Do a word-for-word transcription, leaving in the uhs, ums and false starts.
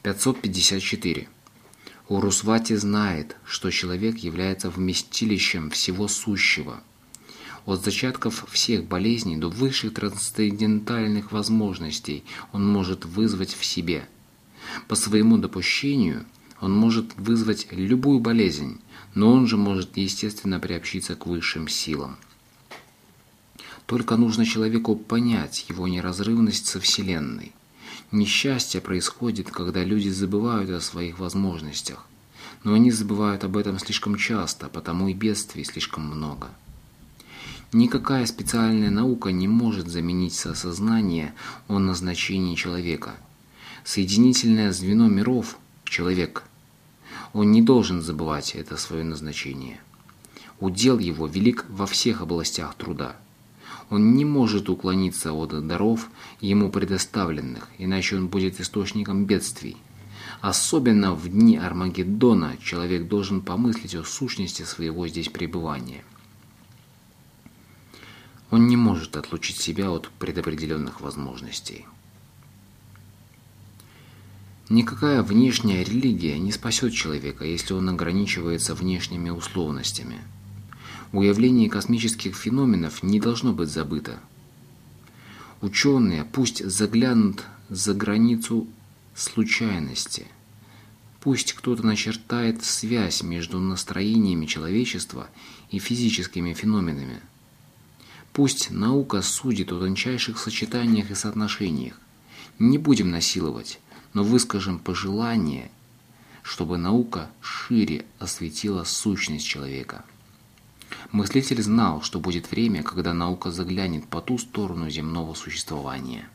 пятьсот пятьдесят четыре. Урусвати знает, что человек является вместилищем всего сущего. От зачатков всех болезней до высших трансцендентальных возможностей он может вызвать в себе. По своему допущению он может вызвать любую болезнь, но он же может естественно приобщиться к высшим силам. Только нужно человеку понять его неразрывность со Вселенной. Несчастье происходит, когда люди забывают о своих возможностях, но они забывают об этом слишком часто, потому и бедствий слишком много. Никакая специальная наука не может заменить осознание о назначении человека. Соединительное звено миров – человек. Он не должен забывать это свое назначение. Удел его велик во всех областях труда. Он не может уклониться от даров, ему предоставленных, иначе он будет источником бедствий. Особенно в дни Армагеддона человек должен помыслить о сущности своего здесь пребывания. Он не может отлучить себя от предопределенных возможностей. Никакая внешняя религия не спасет человека, если он ограничивается внешними условностями. Уявление космических феноменов не должно быть забыто. Ученые пусть заглянут за границу случайности. Пусть кто-то начертает связь между настроениями человечества и физическими феноменами. Пусть наука судит о тончайших сочетаниях и соотношениях. Не будем насиловать, но выскажем пожелание, чтобы наука шире осветила сущность человека. Мыслитель знал, что будет время, когда наука заглянет по ту сторону земного существования.